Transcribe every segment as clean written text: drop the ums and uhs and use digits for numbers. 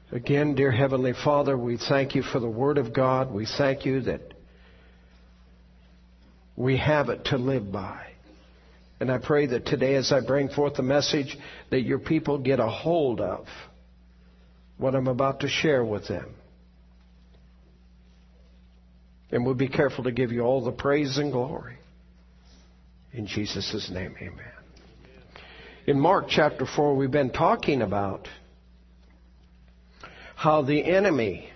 Again, dear Heavenly Father, we thank you for the Word of God. We thank you that we have it to live by. And I pray that today as I bring forth the message, that your people get a hold of what I'm about to share with them. And we'll be careful to give you all the praise and glory. In Jesus' name, amen. In Mark chapter 4, we've been talking about how the enemy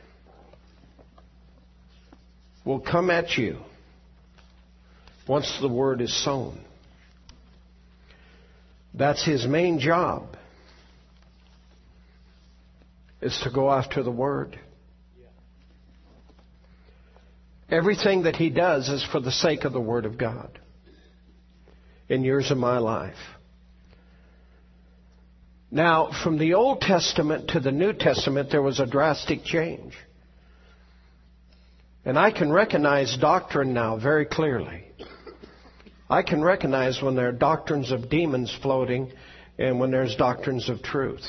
will come at you once the word is sown. That's his main job, is to go after the word. Everything that he does is for the sake of the Word of God in yours and my life. Now, from the Old Testament to the New Testament, there was a drastic change. And I can recognize doctrine now very clearly. I can recognize when there are doctrines of demons floating and when there's doctrines of truth.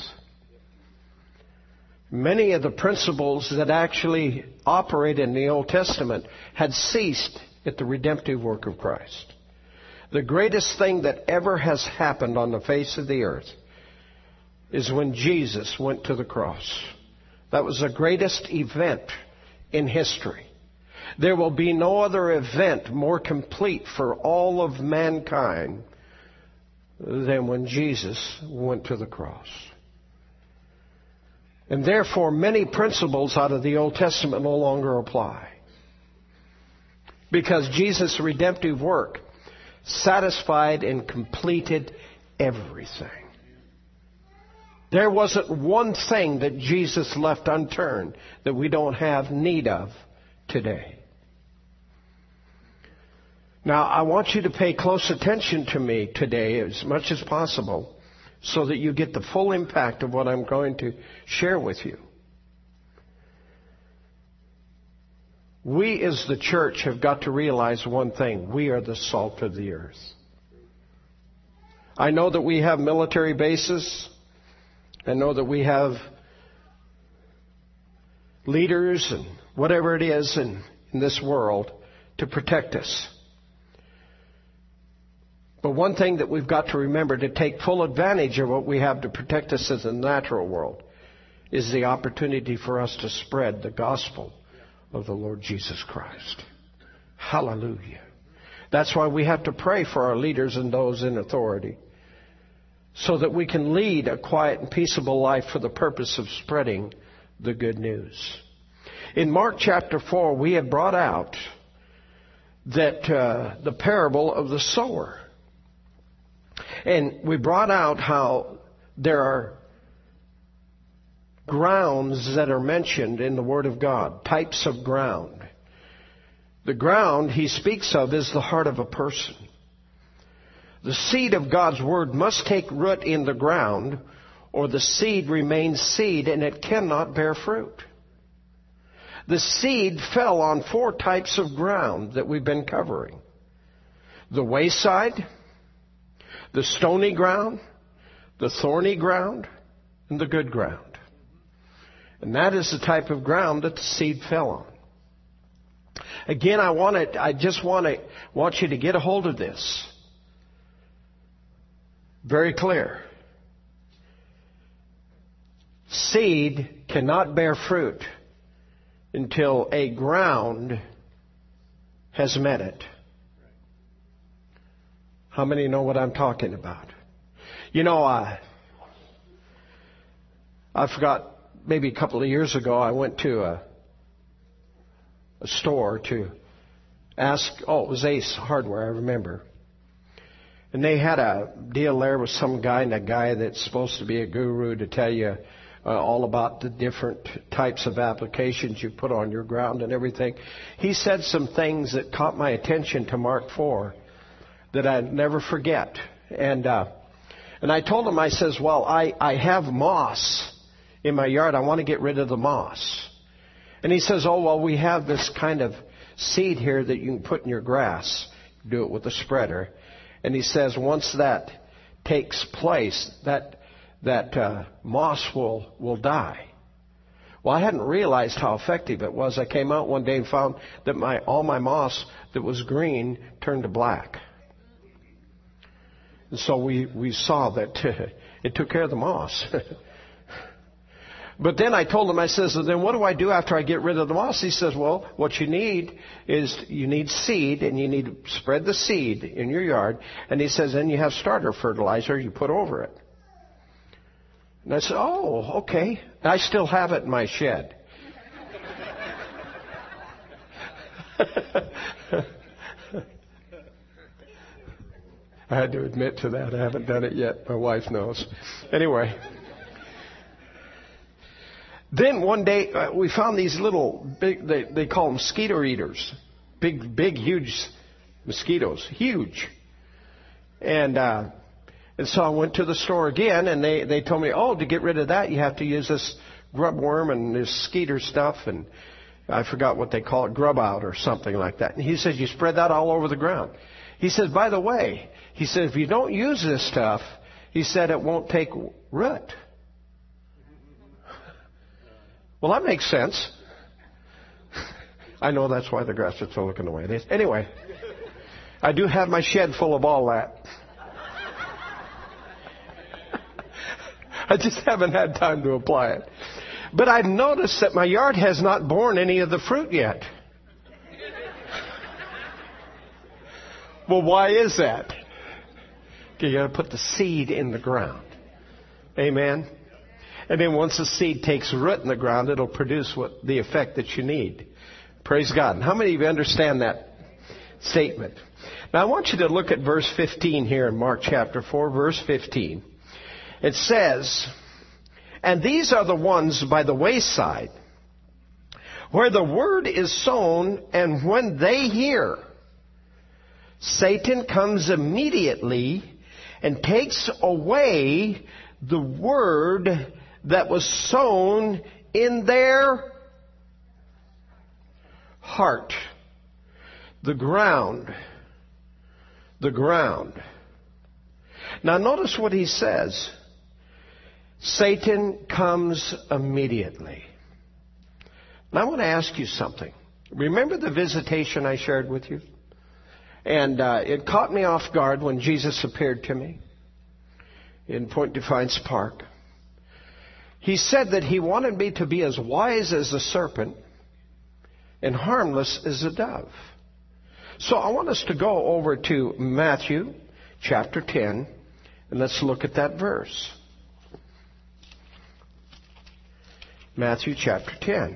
Many of the principles that actually operate in the Old Testament had ceased at the redemptive work of Christ. The greatest thing that ever has happened on the face of the earth is when Jesus went to the cross. That was the greatest event in history. There will be no other event more complete for all of mankind than when Jesus went to the cross. And therefore, many principles out of the Old Testament no longer apply. Because Jesus' redemptive work satisfied and completed everything. There wasn't one thing that Jesus left unturned that we don't have need of today. Now, I want you to pay close attention to me today as much as possible, so that you get the full impact of what I'm going to share with you. We as the church have got to realize one thing. We are the salt of the earth. I know that we have military bases. I know that we have leaders and whatever it is in this world to protect us. But one thing that we've got to remember to take full advantage of what we have to protect us as a natural world is the opportunity for us to spread the gospel of the Lord Jesus Christ. Hallelujah. That's why we have to pray for our leaders and those in authority, so that we can lead a quiet and peaceable life for the purpose of spreading the good news. In Mark chapter 4, we have brought out that the parable of the sower. And we brought out how there are grounds that are mentioned in the Word of God, types of ground. The ground he speaks of is the heart of a person. The seed of God's Word must take root in the ground, or the seed remains seed and it cannot bear fruit. The seed fell on 4 types of ground that we've been covering. The wayside, the stony ground, the thorny ground, and the good ground. And that is the type of ground that the seed fell on. Again, I want you to get a hold of this. Very clear. Seed cannot bear fruit until a ground has met it. How many know what I'm talking about? You know, I forgot, maybe a couple of years ago, I went to a store to ask, it was Ace Hardware, I remember. And they had a deal there with some guy, and a guy that's supposed to be a guru to tell you all about the different types of applications you put on your ground and everything. He said some things that caught my attention to Mark 4 that I'd never forget. And I told him, I says, well, I have moss in my yard. I want to get rid of the moss. And he says, we have this kind of seed here that you can put in your grass. Do it with a spreader. And he says, once that takes place, that moss will die. Well, I hadn't realized how effective it was. I came out one day and found that all my moss that was green turned to black. And so we saw that it took care of the moss. But then I told him, I says, then what do I do after I get rid of the moss? He says, well, what you need is you need seed, and you need to spread the seed in your yard. And he says, then you have starter fertilizer you put over it. And I said, oh, okay. I still have it in my shed. I had to admit to that. I haven't done it yet. My wife knows. Anyway. Then one day we found these little big, they call them mosquito eaters. Big, huge mosquitoes. Huge. And so I went to the store again, and they told me, oh, to get rid of that, you have to use this grub worm and this skeeter stuff, and I forgot what they call it, grub out or something like that. And he says, you spread that all over the ground. He says, by the way, he said, if you don't use this stuff, he said, it won't take root. Well, that makes sense. I know that's why the grass is still looking the way it is. Anyway, I do have my shed full of all that. I just haven't had time to apply it. But I've noticed that my yard has not borne any of the fruit yet. Well, why is that? You got to put the seed in the ground. Amen. And then once the seed takes root in the ground, it'll produce the effect that you need. Praise God. And how many of you understand that statement? Now I want you to look at verse 15 here in Mark chapter 4, verse 15. It says, and these are the ones by the wayside, where the word is sown, and when they hear, Satan comes immediately and takes away the word that was sown in their heart. The ground. The ground. Now notice what he says. Satan comes immediately. Now I want to ask you something. Remember the visitation I shared with you? And it caught me off guard when Jesus appeared to me in Point Defiance Park. He said that he wanted me to be as wise as a serpent and harmless as a dove. So I want us to go over to Matthew chapter 10, and let's look at that verse. Matthew chapter 10.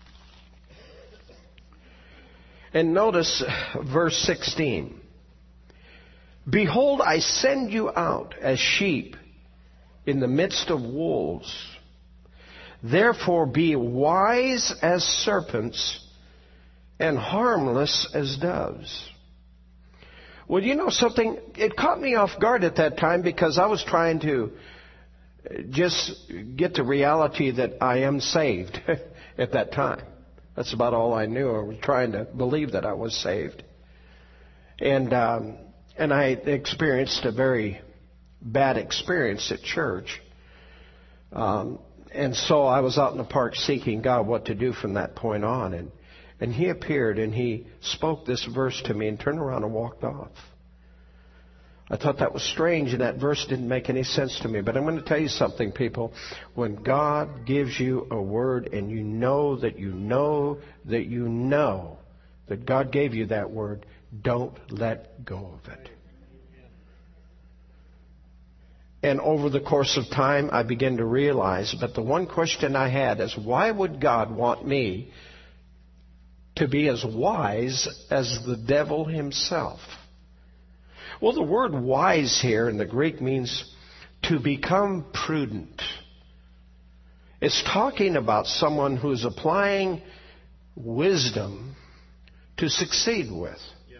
And notice verse 16. Behold, I send you out as sheep in the midst of wolves. Therefore be wise as serpents and harmless as doves. Well, you know something? It caught me off guard at that time because I was trying to just get the reality that I am saved at that time. That's about all I knew. I was trying to believe that I was saved. And I experienced a very bad experience at church. And so I was out in the park seeking God what to do from that point on. And he appeared and he spoke this verse to me and turned around and walked off. I thought that was strange, and that verse didn't make any sense to me. But I'm going to tell you something, people. When God gives you a word and you know that you know that you know that God gave you that word, don't let go of it. And over the course of time, I began to realize, but the one question I had is, why would God want me to be as wise as the devil himself? Well, the word wise here in the Greek means to become prudent. It's talking about someone who's applying wisdom to succeed with. Yeah.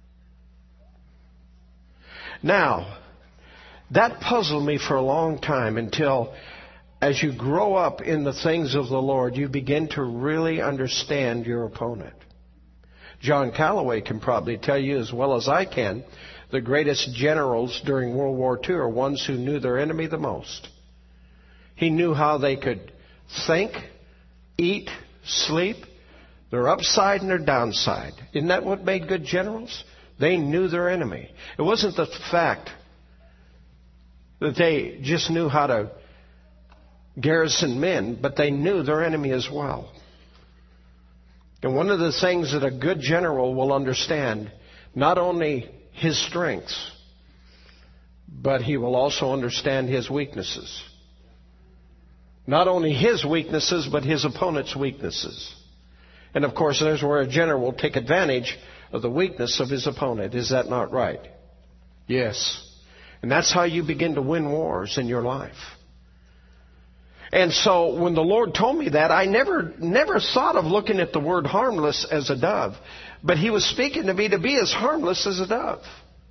Now, that puzzled me for a long time until, as you grow up in the things of the Lord, you begin to really understand your opponent. John Calloway can probably tell you as well as I can, the greatest generals during World War II are ones who knew their enemy the most. He knew how they could think, eat, sleep. They're upside and they're downside. Isn't that what made good generals? They knew their enemy. It wasn't the fact that they just knew how to garrison men, but they knew their enemy as well. And one of the things that a good general will understand, not only his strengths, but he will also understand his weaknesses. Not only his weaknesses, but his opponent's weaknesses. And of course, there's where a general will take advantage of the weakness of his opponent. Is that not right? Yes. And that's how you begin to win wars in your life. And so when the Lord told me that, I never thought of looking at the word harmless as a dove. But He was speaking to me to be as harmless as a dove.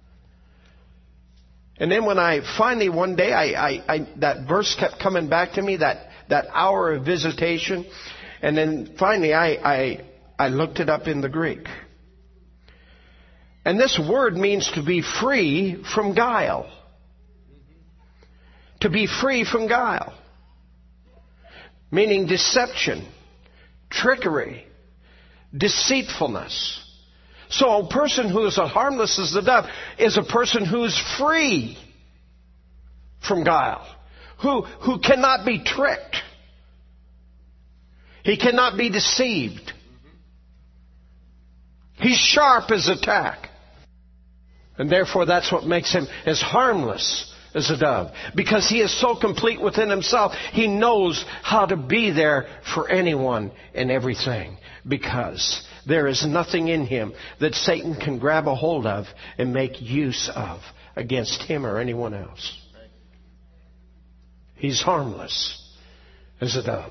And then when I finally one day, that verse kept coming back to me, that hour of visitation. And then finally I looked it up in the Greek. And this word means to be free from guile. To be free from guile. Meaning deception, trickery, deceitfulness. So a person who is as harmless as the dove is a person who is free from guile. Who cannot be tricked. He cannot be deceived. He's sharp as a tack. And therefore that's what makes him as harmless as a dove. Because he is so complete within himself, he knows how to be there for anyone and everything. Because there is nothing in him that Satan can grab a hold of and make use of against him or anyone else. He's harmless as a dove.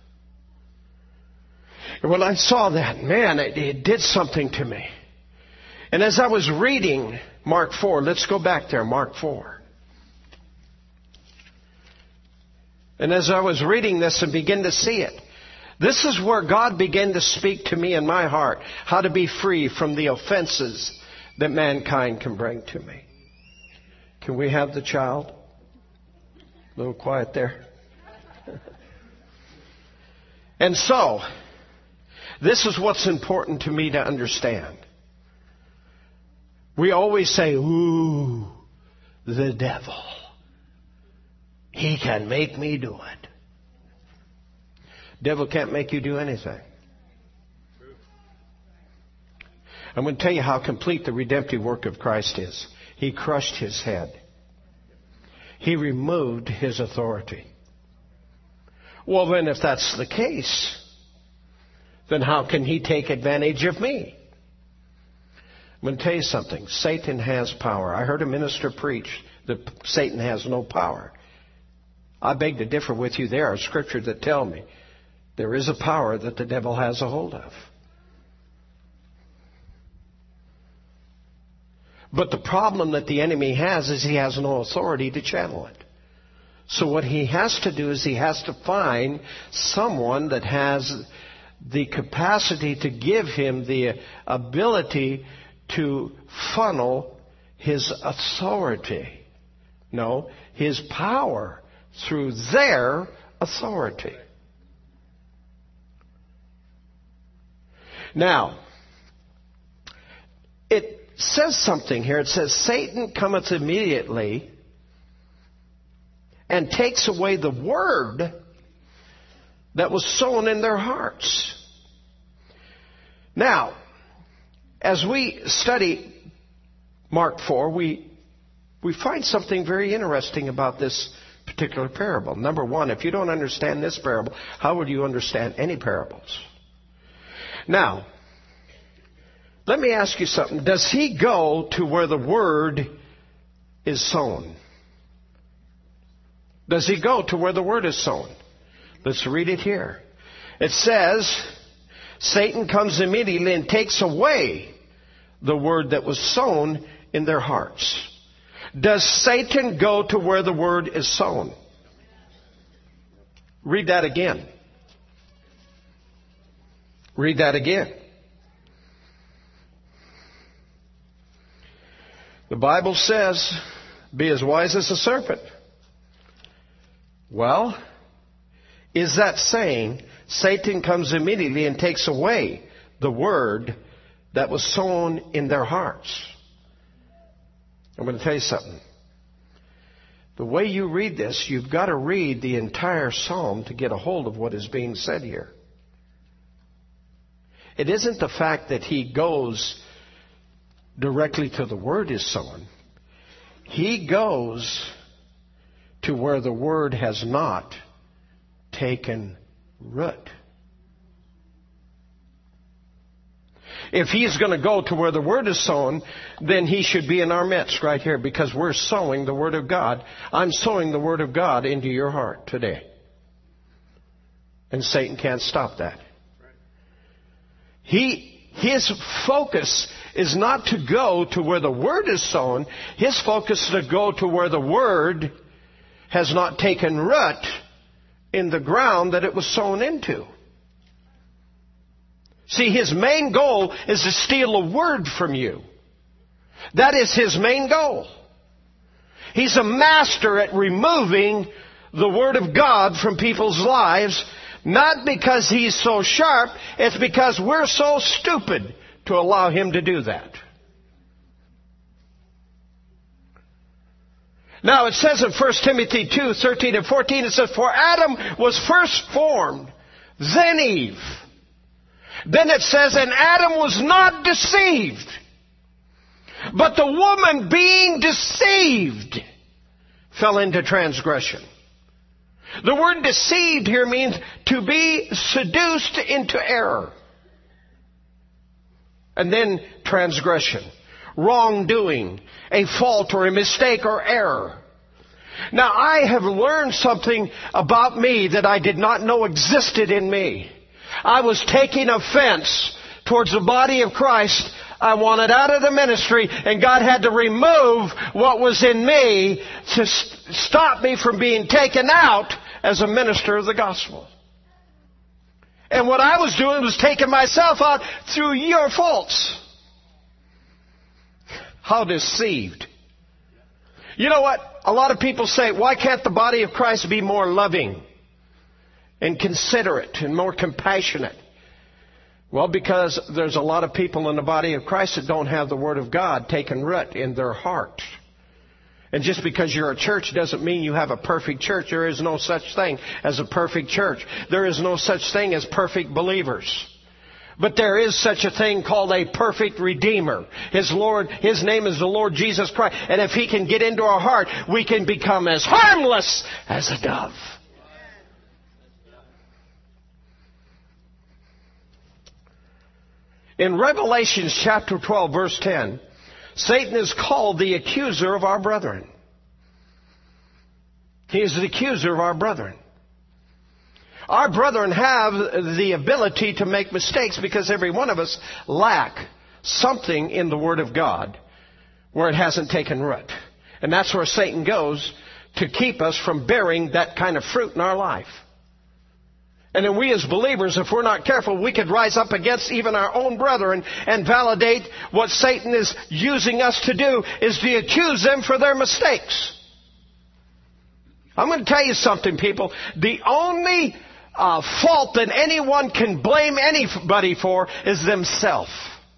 And when I saw that, man, it did something to me. And as I was reading Mark 4, let's go back there, Mark 4. And as I was reading this and began to see it, this is where God began to speak to me in my heart, how to be free from the offenses that mankind can bring to me. Can we have the child? A little quiet there. And so, this is what's important to me to understand. We always say, ooh, the devil. He can make me do it. Devil can't make you do anything. I'm going to tell you how complete the redemptive work of Christ is. He crushed his head. He removed his authority. Well, then if that's the case, then how can he take advantage of me? I'm going to tell you something. Satan has power. I heard a minister preach that Satan has no power. I beg to differ with you. There are scriptures that tell me there is a power that the devil has a hold of. But the problem that the enemy has is he has no authority to channel it. So what he has to do is he has to find someone that has the capacity to give him the ability to funnel his authority. No, his power through their authority. Now, it says something here. It says, Satan cometh immediately and takes away the word that was sown in their hearts. Now, as we study Mark 4, we find something very interesting about this particular parable. Number one, if you don't understand this parable, how would you understand any parables? Now, let me ask you something. Does he go to where the word is sown? Does he go to where the word is sown? Let's read it here. It says, Satan comes immediately and takes away the word that was sown in their hearts. Does Satan go to where the word is sown? Read that again. Read that again. The Bible says, be as wise as a serpent. Well, is that saying, Satan comes immediately and takes away the word that was sown in their hearts. I'm going to tell you something. The way you read this, you've got to read the entire psalm to get a hold of what is being said here. It isn't the fact that he goes directly to the word is sown. He goes to where the word has not taken root. If he's going to go to where the word is sown, then he should be in our midst right here, because we're sowing the word of God. I'm sowing the word of God into your heart today. And Satan can't stop that. His focus is not to go to where the word is sown. His focus is to go to where the word has not taken root in the ground that it was sown into. See, his main goal is to steal a word from you. That is his main goal. He's a master at removing the word of God from people's lives, not because he's so sharp, it's because we're so stupid to allow him to do that. Now it says in 1 Timothy 2:13 and 14, it says, "For Adam was first formed, then Eve." Then it says, "And Adam was not deceived, but the woman being deceived fell into transgression." The word deceived here means to be seduced into error. And then transgression, wrongdoing, a fault or a mistake or error. Now I have learned something about me that I did not know existed in me. I was taking offense towards the body of Christ. I wanted out of the ministry, and God had to remove what was in me to stop me from being taken out as a minister of the gospel. And what I was doing was taking myself out through your faults. How deceived. You know what? A lot of people say, why can't the body of Christ be more loving and considerate and more compassionate? Well, because there's a lot of people in the body of Christ that don't have the Word of God taken root in their heart. And just because you're a church doesn't mean you have a perfect church. There is no such thing as a perfect church. There is no such thing as perfect believers. But there is such a thing called a perfect Redeemer. His name is the Lord Jesus Christ. And if He can get into our heart, we can become as harmless as a dove. In Revelation chapter 12, verse 10, Satan is called the accuser of our brethren. He is the accuser of our brethren. Our brethren have the ability to make mistakes because every one of us lack something in the Word of God where it hasn't taken root. And that's where Satan goes to keep us from bearing that kind of fruit in our life. And then we as believers, if we're not careful, we could rise up against even our own brethren and validate what Satan is using us to do, is to accuse them for their mistakes. I'm going to tell you something, people. The only fault that anyone can blame anybody for is themselves.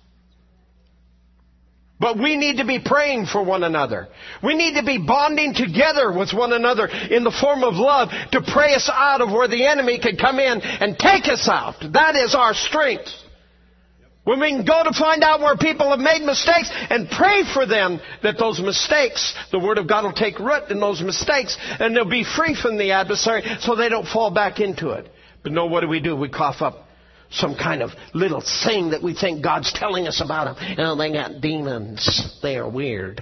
But we need to be praying for one another. We need to be bonding together with one another in the form of love to pray us out of where the enemy can come in and take us out. That is our strength. When we can go to find out where people have made mistakes and pray for them, that those mistakes, the Word of God will take root in those mistakes and they'll be free from the adversary so they don't fall back into it. But no, what do? We cough up some kind of little thing that we think God's telling us about them. Oh, they got demons. They are weird.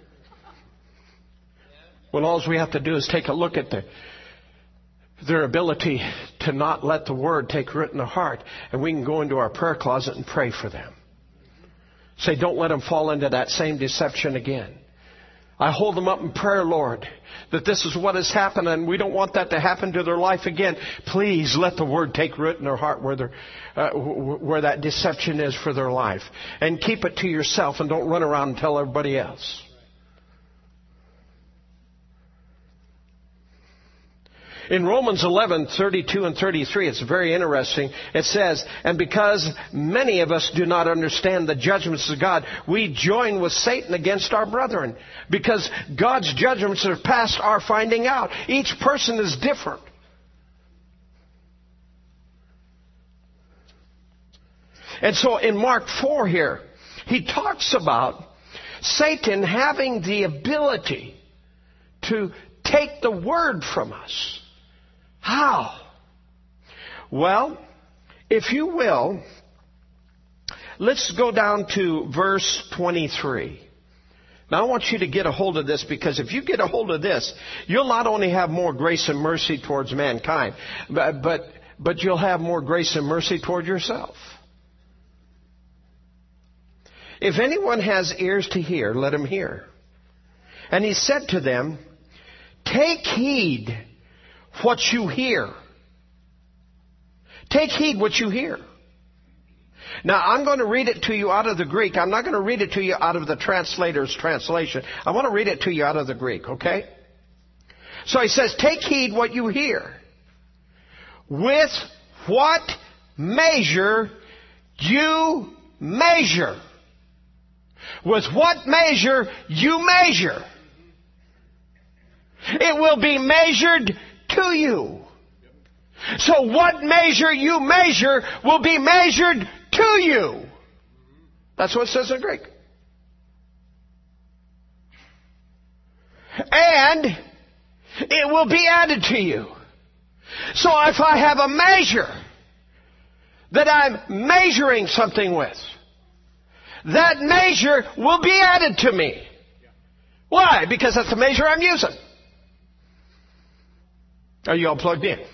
Well, all we have to do is take a look at their ability to not let the Word take root in their heart, and we can go into our prayer closet and pray for them. Say, don't let them fall into that same deception again. I hold them up in prayer, Lord, that this is what has happened and we don't want that to happen to their life again. Please let the Word take root in their heart where that deception is for their life. And keep it to yourself and don't run around and tell everybody else. In Romans 11:32 and 33, it's very interesting. It says, and because many of us do not understand the judgments of God, we join with Satan against our brethren. Because God's judgments are past our finding out. Each person is different. And so in Mark 4 here, he talks about Satan having the ability to take the word from us. How? Well, if you will, let's go down to verse 23. Now I want you to get a hold of this, because if you get a hold of this, you'll not only have more grace and mercy towards mankind, but you'll have more grace and mercy toward yourself. If anyone has ears to hear, let him hear. And he said to them, take heed what you hear. Take heed what you hear. Now, I'm going to read it to you out of the Greek. I'm not going to read it to you out of the translator's translation. I want to read it to you out of the Greek, okay? So he says, take heed what you hear. With what measure you measure. With what measure you measure, it will be measured to you. So what measure you measure will be measured to you. That's what it says in Greek. And it will be added to you. So if I have a measure that I'm measuring something with, that measure will be added to me. Why? Because that's the measure I'm using. Are you all plugged in?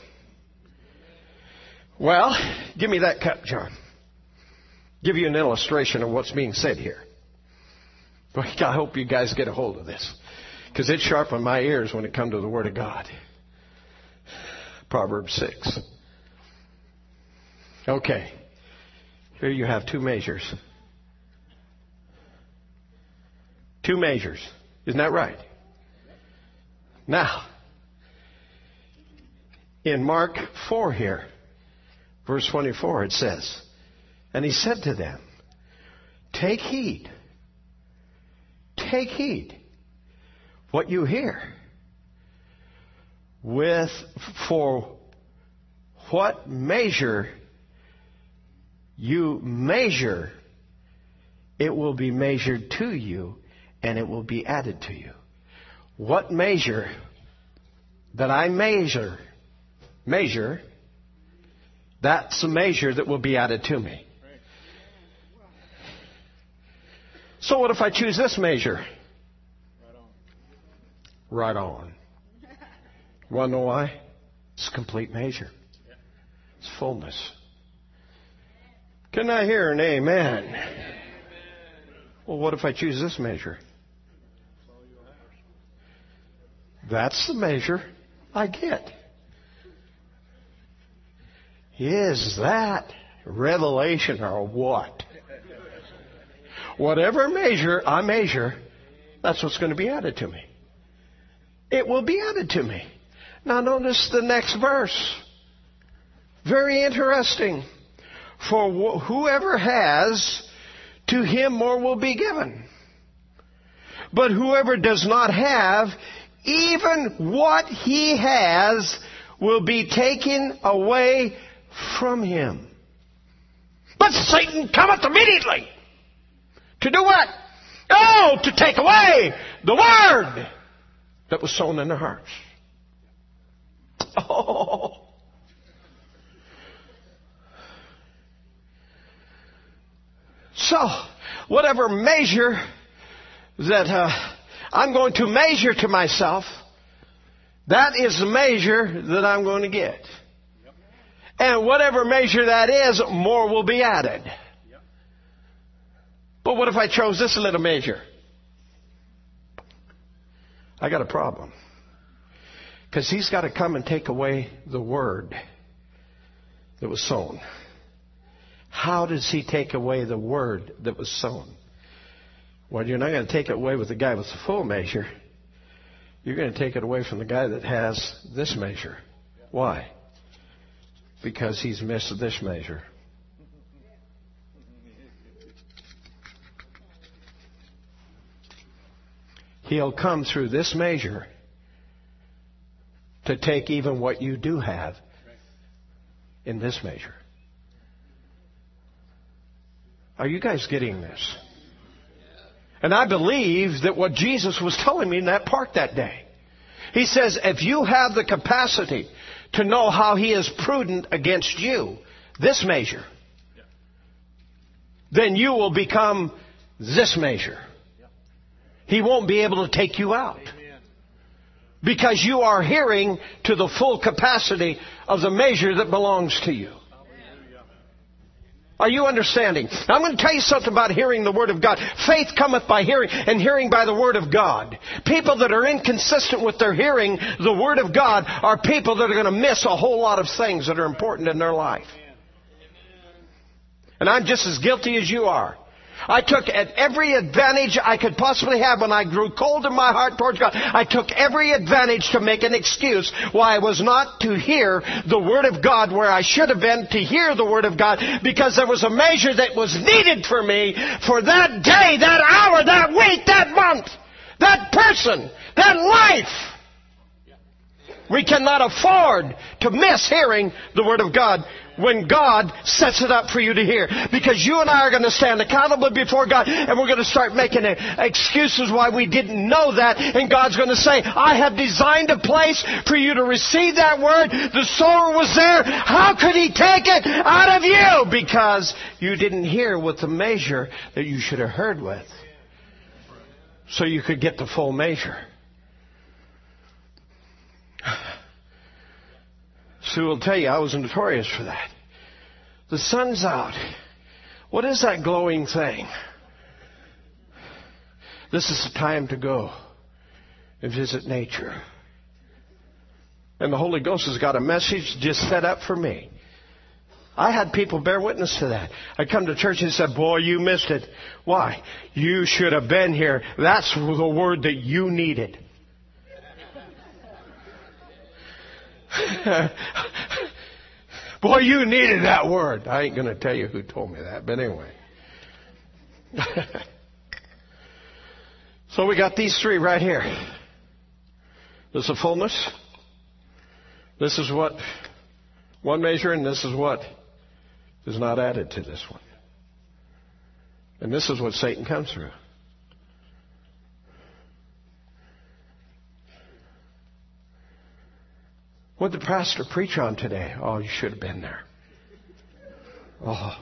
Well, give me that cup, John. Give you an illustration of what's being said here. I hope you guys get a hold of this, because it sharpened my ears when it comes to the Word of God. Proverbs 6. Okay. Here you have two measures. Two measures. Isn't that right? Now, in Mark 4 here, verse 24, it says, and he said to them, take heed what you hear. For what measure you measure, it will be measured to you, and it will be added to you. What measure that I measure, that's the measure that will be added to me. So what if I choose this measure? Right on. You want to know why? It's a complete measure. It's fullness. Can I hear an amen? Well, what if I choose this measure? That's the measure I get. Is that revelation or what? Whatever measure I measure, that's what's going to be added to me. It will be added to me. Now notice the next verse. Very interesting. For whoever has, to him more will be given. But whoever does not have, even what he has will be taken away from him. But Satan cometh immediately. To do what? Oh, to take away the word that was sown in their hearts. Oh. So, whatever measure that I'm going to measure to myself, that is the measure that I'm going to get. And whatever measure that is, more will be added. But what if I chose this little measure? I got a problem. Because he's got to come and take away the word that was sown. How does he take away the word that was sown? Well, you're not going to take it away with the guy with the full measure. You're going to take it away from the guy that has this measure. Why? Because he's missed this measure. He'll come through this measure to take even what you do have in this measure. Are you guys getting this? And I believe that what Jesus was telling me in that park that day. He says, if you have the capacity to know how He is prudent against you, this measure, then you will become this measure. He won't be able to take you out. Because you are hearing to the full capacity of the measure that belongs to you. Are you understanding? Now, I'm going to tell you something about hearing the Word of God. Faith cometh by hearing, and hearing by the Word of God. People that are inconsistent with their hearing the Word of God are people that are going to miss a whole lot of things that are important in their life. And I'm just as guilty as you are. I took at every advantage I could possibly have when I grew cold in my heart towards God. I took every advantage to make an excuse why I was not to hear the Word of God where I should have been to hear the Word of God, because there was a measure that was needed for me for that day, that hour, that week, that month, that person, that life. We cannot afford to miss hearing the Word of God when God sets it up for you to hear. Because you and I are going to stand accountable before God, and we're going to start making excuses why we didn't know that. And God's going to say, I have designed a place for you to receive that Word. The sower was there. How could He take it out of you? Because you didn't hear with the measure that you should have heard with. So you could get the full measure. Sue will tell you I was notorious for that. The sun's out. What is that glowing thing? This is the time to go and visit nature. And the Holy Ghost has got a message just set up for me. I had people bear witness to that. I come to church and said, boy, you missed it. Why? You should have been here. That's the word that you needed. Boy, you needed that word. I ain't going to tell you who told me that, but anyway. So we got these three right here. This is fullness. This is what one measure, and this is what is not added to this one. And this is what Satan comes through. What did the pastor preach on today? Oh, you should have been there. Oh.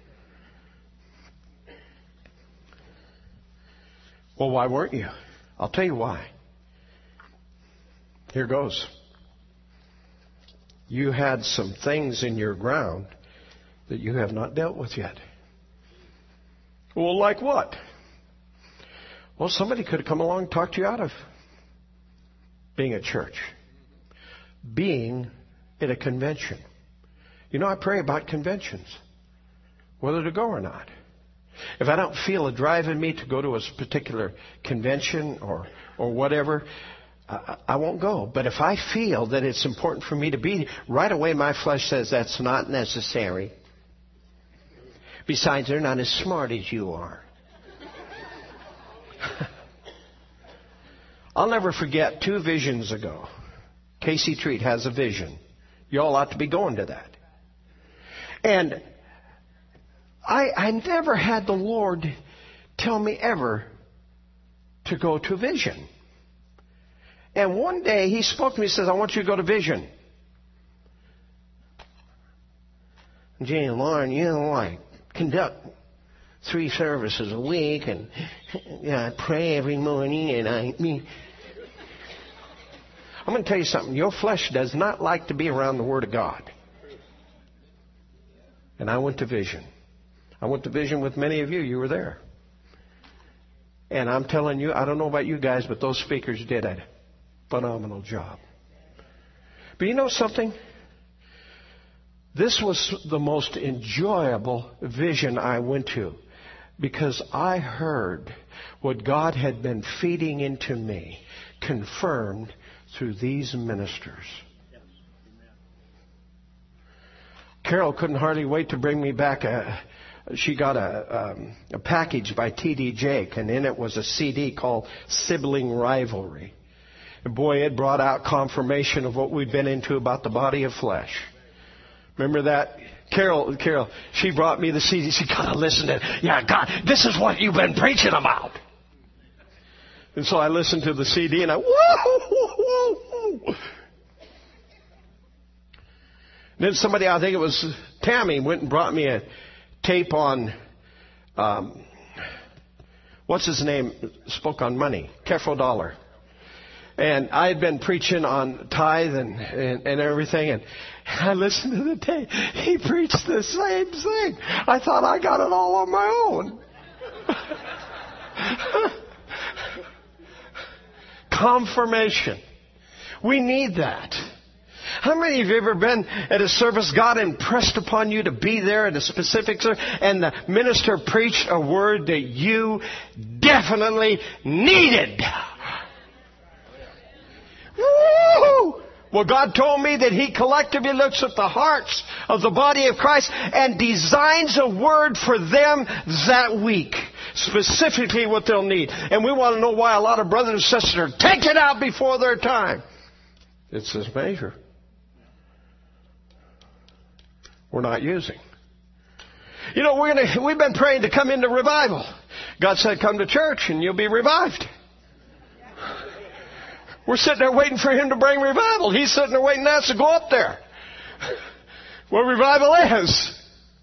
Well, why weren't you? I'll tell you why. Here goes. You had some things in your ground that you have not dealt with yet. Well, like what? Well, somebody could have come along and talked you out of being at church. Being at a convention. You know, I pray about conventions, whether to go or not. If I don't feel a drive in me to go to a particular convention or whatever, I won't go. But if I feel that it's important for me to be, right away my flesh says that's not necessary. Besides, they're not as smart as you are. I'll never forget 2 visions ago. Casey Treat has a vision. You all ought to be going to that. And I never had the Lord tell me ever to go to vision. And one day He spoke to me and says, I want you to go to vision. Jane and Lauren, you know, I conduct 3 services a week, and I pray every morning, and I'm going to tell you something. Your flesh does not like to be around the Word of God. And I went to vision. I went to vision with many of you. You were there. And I'm telling you, I don't know about you guys, but those speakers did a phenomenal job. But you know something? This was the most enjoyable vision I went to, because I heard what God had been feeding into me confirmed through these ministers. Carol couldn't hardly wait to bring me back she got a package by T.D. Jake, and in it was a CD called Sibling Rivalry. And boy, it brought out confirmation of what we'd been into about the body of flesh. Remember that? Carol, she brought me the CD. She got to listen to it. Yeah, God, this is what you've been preaching about. And so I listened to the CD, and whoa. Then somebody, I think it was Tammy, went and brought me a tape on, what's his name, spoke on money, Creflo Dollar. And I had been preaching on tithe and everything, and I listened to the tape. He preached the same thing. I thought I got it all on my own. Confirmation. We need that. How many of you have ever been at a service, God impressed upon you to be there at a specific service, and the minister preached a word that you definitely needed? Woo! Well, God told me that He collectively looks at the hearts of the body of Christ and designs a word for them that week. Specifically what they'll need. And we want to know why a lot of brothers and sisters are taken out before their time. It's this measure we're not using. You know, we've been praying to come into revival. God said, come to church and you'll be revived. We're sitting there waiting for Him to bring revival. He's sitting there waiting for us to go up there. Where revival is.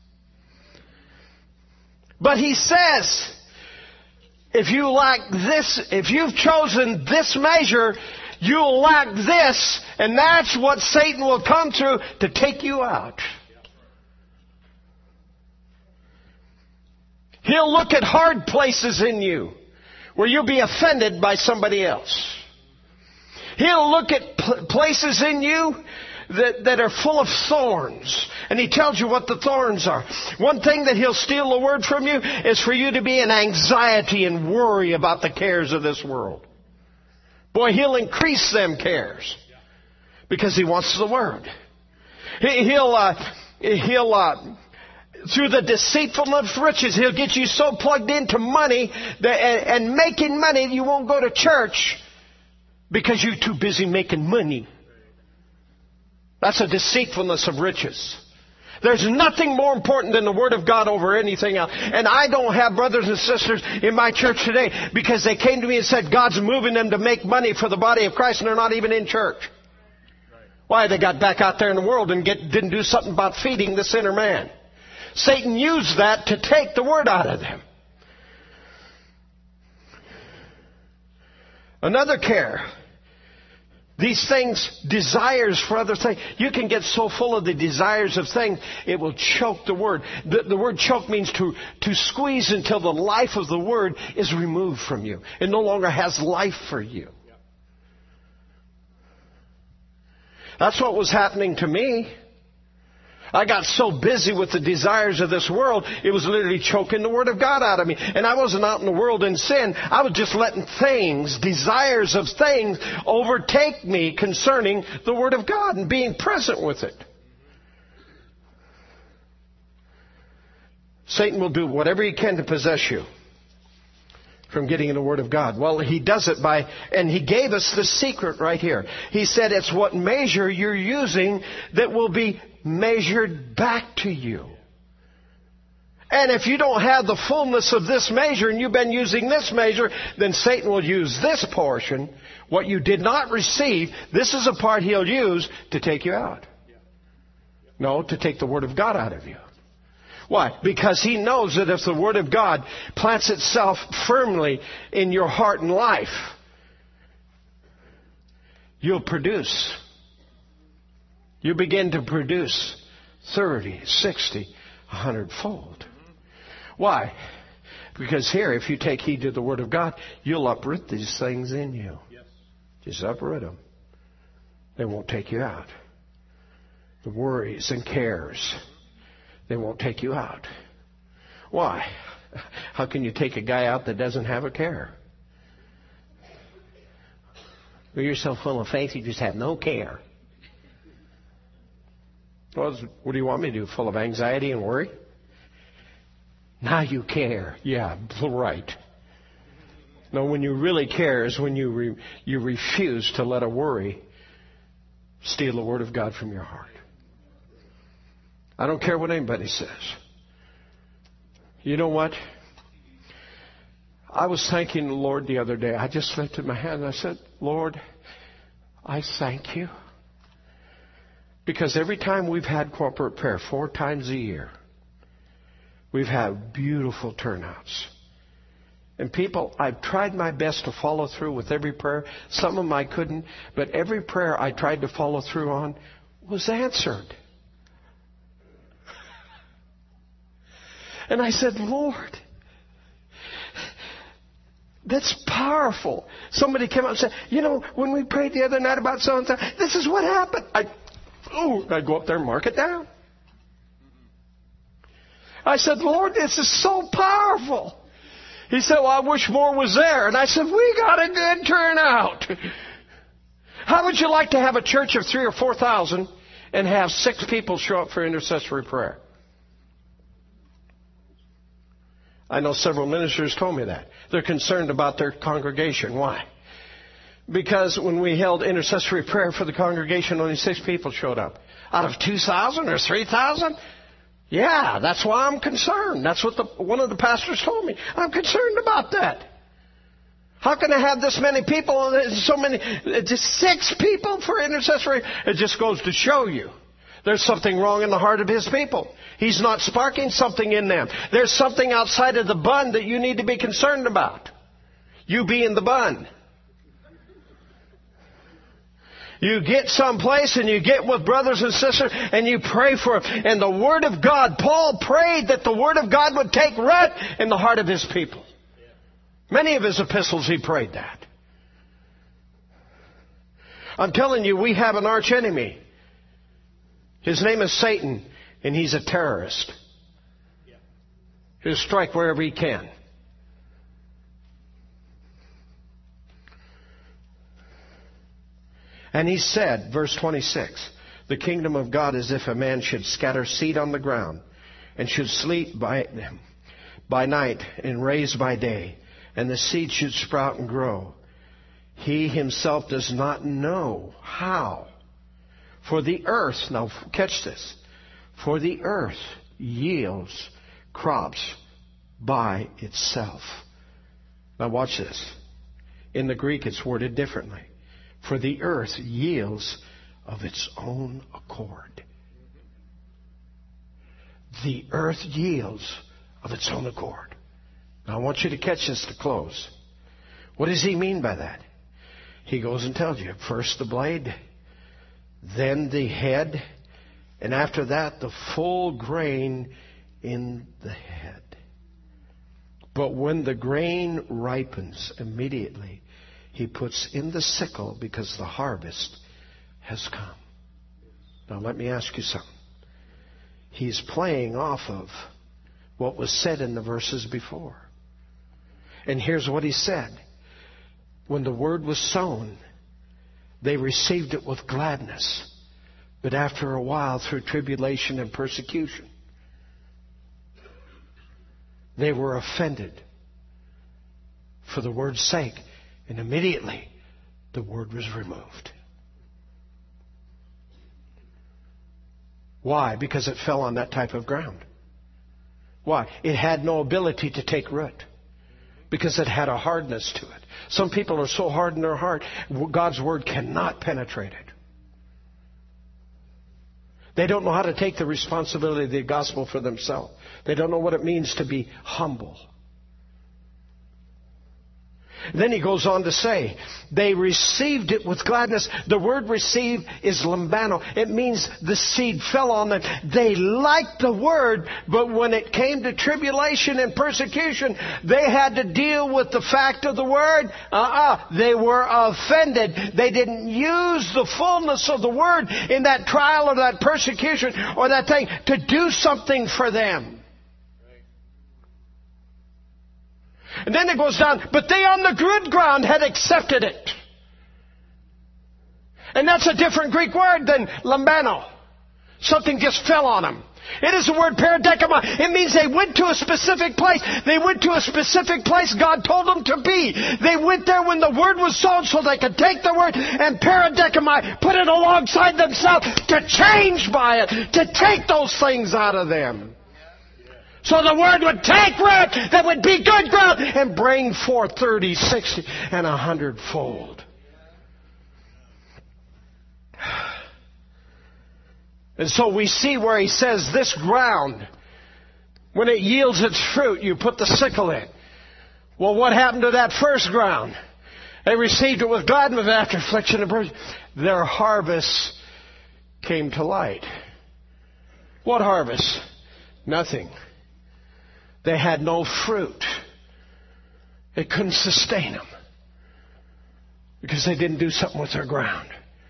But He says, if you lack this, if you've chosen this measure, you'll lack this. And that's what Satan will come through to take you out. He'll look at hard places in you where you'll be offended by somebody else. He'll look at places in you that are full of thorns. And He tells you what the thorns are. One thing that He'll steal the word from you is for you to be in anxiety and worry about the cares of this world. Boy, He'll increase them cares because He wants the word. He'll through the deceitfulness of riches, He'll get you so plugged into money and making money you won't go to church because you're too busy making money. That's a deceitfulness of riches. There's nothing more important than the Word of God over anything else. And I don't have brothers and sisters in my church today because they came to me and said God's moving them to make money for the body of Christ and they're not even in church. Why? They got back out there in the world and didn't do something about feeding the sinner man. Satan used that to take the Word out of them. Another care. These things, desires for other things. You can get so full of the desires of things, it will choke the Word. The word choke means to squeeze until the life of the Word is removed from you. It no longer has life for you. That's what was happening to me. I got so busy with the desires of this world, it was literally choking the Word of God out of me. And I wasn't out in the world in sin. I was just letting things, desires of things, overtake me concerning the Word of God and being present with it. Satan will do whatever he can to possess you from getting in the Word of God. Well, he does it and he gave us the secret right here. He said it's what measure you're using that will be measured back to you. And if you don't have the fullness of this measure and you've been using this measure, then Satan will use this portion, what you did not receive. This is a part he'll use to take you out. No, to take the Word of God out of you. Why? Because he knows that if the Word of God plants itself firmly in your heart and life, you'll produce. You begin to produce 30, 60, 100-fold. Why? Because here, if you take heed to the Word of God, you'll uproot these things in you. Just uproot them. They won't take you out. The worries and cares, they won't take you out. Why? How can you take a guy out that doesn't have a care? Well, you're so full of faith, you just have no care. Well, what do you want me to do? Full of anxiety and worry? Now you care. Yeah, right. No, when you really care is when you refuse to let a worry steal the Word of God from your heart. I don't care what anybody says. You know what? I was thanking the Lord the other day. I just lifted my hand and I said, Lord, I thank you. Because every time we've had corporate prayer, 4 times a year, we've had beautiful turnouts. And people, I've tried my best to follow through with every prayer. Some of them I couldn't, but every prayer I tried to follow through on was answered. And I said, Lord, that's powerful. Somebody came up and said, you know, when we prayed the other night about so-and-so, this is what happened. I'd go up there and mark it down. I said, Lord, this is so powerful. He said, well, I wish more was there. And I said, we got a good turnout. How would you like to have a church of 3,000 or 4,000 and have 6 people show up for intercessory prayer? I know several ministers told me that. They're concerned about their congregation. Why? Because when we held intercessory prayer for the congregation, only 6 people showed up. Out of 2,000 or 3,000? Yeah, that's why I'm concerned. That's what one of the pastors told me. I'm concerned about that. How can I have this many people, so many, just 6 people for intercessory? It just goes to show you there's something wrong in the heart of His people. He's not sparking something in them. There's something outside of the bun that you need to be concerned about. You being the bun. You get someplace and you get with brothers and sisters and you pray for them. And the Word of God, Paul prayed that the Word of God would take root in the heart of his people. Many of his epistles he prayed that. I'm telling you, we have an arch enemy. His name is Satan, and he's a terrorist. He'll strike wherever he can. And he said, verse 26, the kingdom of God is if a man should scatter seed on the ground and should sleep by night and raise by day, and the seed should sprout and grow. He himself does not know how. For the earth, now catch this, for the earth yields crops by itself. Now watch this. In the Greek it's worded differently. For the earth yields of its own accord. The earth yields of its own accord. Now I want you to catch this to close. What does he mean by that? He goes and tells you, first the blade, then the head, and after that the full grain in the head. But when the grain ripens, immediately he puts in the sickle because the harvest has come. Now let me ask you something. He's playing off of what was said in the verses before. And here's what he said. When the word was sown, they received it with gladness. But after a while, through tribulation and persecution, they were offended for the word's sake. And immediately, the word was removed. Why? Because it fell on that type of ground. Why? It had no ability to take root. Because it had a hardness to it. Some people are so hard in their heart, God's word cannot penetrate it. They don't know how to take the responsibility of the gospel for themselves. They don't know what it means to be humble. Then he goes on to say, they received it with gladness. The word receive is lambano. It means the seed fell on them. They liked the word, but when it came to tribulation and persecution, they had to deal with the fact of the word. They were offended. They didn't use the fullness of the word in that trial or that persecution or that thing to do something for them. And then it goes down, but they on the good ground had accepted it. And that's a different Greek word than lambano. Something just fell on them. It is the word paradekima. It means they went to a specific place. They went to a specific place God told them to be. They went there when the word was sown so they could take the word and paradekima, put it alongside themselves to change by it, to take those things out of them. So the word would take root that would be good ground and bring forth 30, 60, and 100-fold. And so we see where he says this ground, when it yields its fruit, you put the sickle in. Well, what happened to that first ground? They received it with gladness after affliction and persecution. Their harvest came to light. What harvest? Nothing. They had no fruit. It couldn't sustain them because they didn't do something with their ground.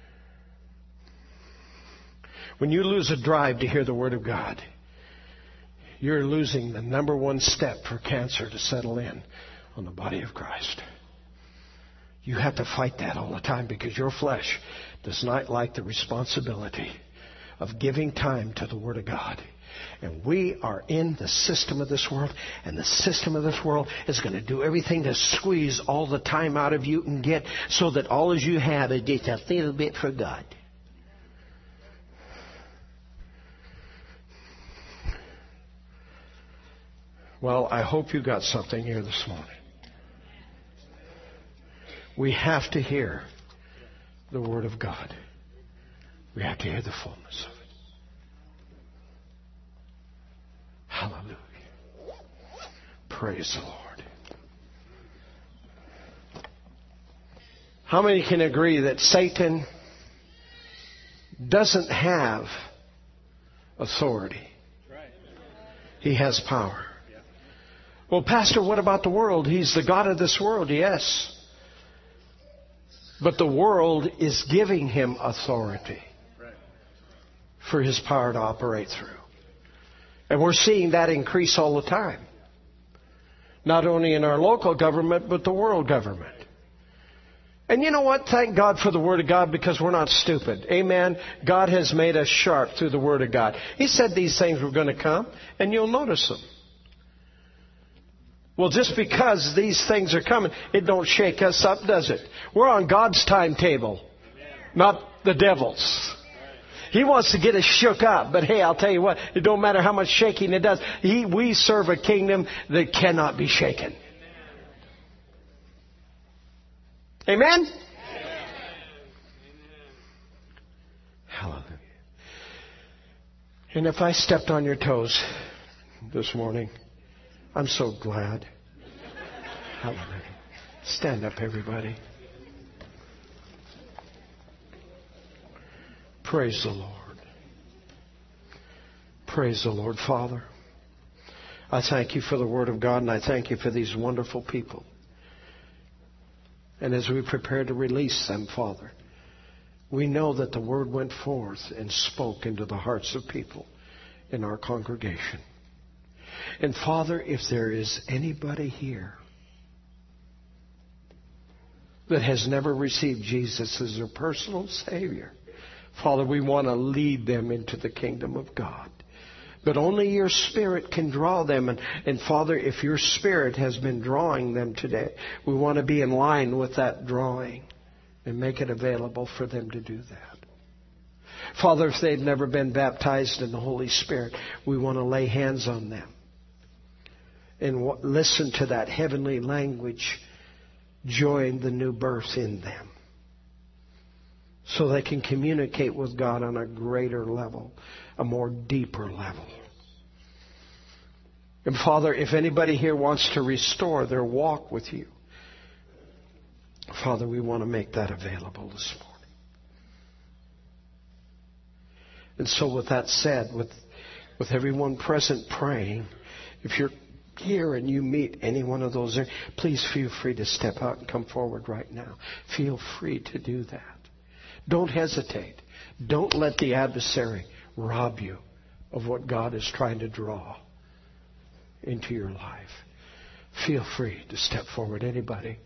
When you lose a drive to hear the Word of God, you're losing the number one step for cancer to settle in on the body of Christ. You have to fight that all the time because your flesh does not like the responsibility of giving time to the Word of God. And we are in the system of this world, and the system of this world is going to do everything to squeeze all the time out of you and get so that all as you have is just a little bit for God. Well, I hope you got something here this morning. We have to hear the Word of God. We have to hear the fullness of it. Hallelujah. Praise the Lord. How many can agree that Satan doesn't have authority? He has power. Well, Pastor, what about the world? He's the God of this world, yes. But the world is giving him authority for his power to operate through. And we're seeing that increase all the time. Not only in our local government, but the world government. And you know what? Thank God for the Word of God because we're not stupid. Amen. God has made us sharp through the Word of God. He said these things were going to come, and you'll notice them. Well, just because these things are coming, it don't shake us up, does it? We're on God's timetable, not the devil's. He wants to get us shook up. But hey, I'll tell you what, it don't matter how much shaking it does. We serve a kingdom that cannot be shaken. Amen? Hallelujah. And if I stepped on your toes this morning, I'm so glad. Hallelujah. Stand up, everybody. Praise the Lord. Praise the Lord, Father. I thank you for the Word of God, and I thank you for these wonderful people. And as we prepare to release them, Father, we know that the Word went forth and spoke into the hearts of people in our congregation. And Father, if there is anybody here that has never received Jesus as their personal Savior, Father, we want to lead them into the kingdom of God. But only your Spirit can draw them. And Father, if your Spirit has been drawing them today, we want to be in line with that drawing and make it available for them to do that. Father, if they've never been baptized in the Holy Spirit, we want to lay hands on them and listen to that heavenly language, join the new birth in them, so they can communicate with God on a greater level, a more deeper level. And Father, if anybody here wants to restore their walk with you, Father, we want to make that available this morning. And so with that said, with everyone present praying, if you're here and you meet any one of those there, please feel free to step out and come forward right now. Feel free to do that. Don't hesitate. Don't let the adversary rob you of what God is trying to draw into your life. Feel free to step forward. Anybody?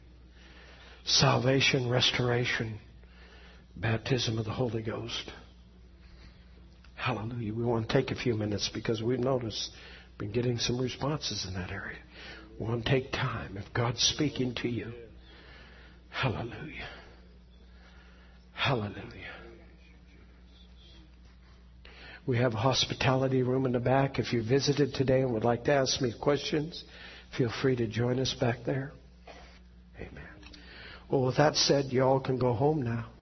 Salvation, restoration, baptism of the Holy Ghost. Hallelujah. We want to take a few minutes because we've noticed been getting some responses in that area. We want to take time. If God's speaking to you, hallelujah. Hallelujah. We have a hospitality room in the back. If you visited today and would like to ask me questions, feel free to join us back there. Amen. Well, with that said, you all can go home now.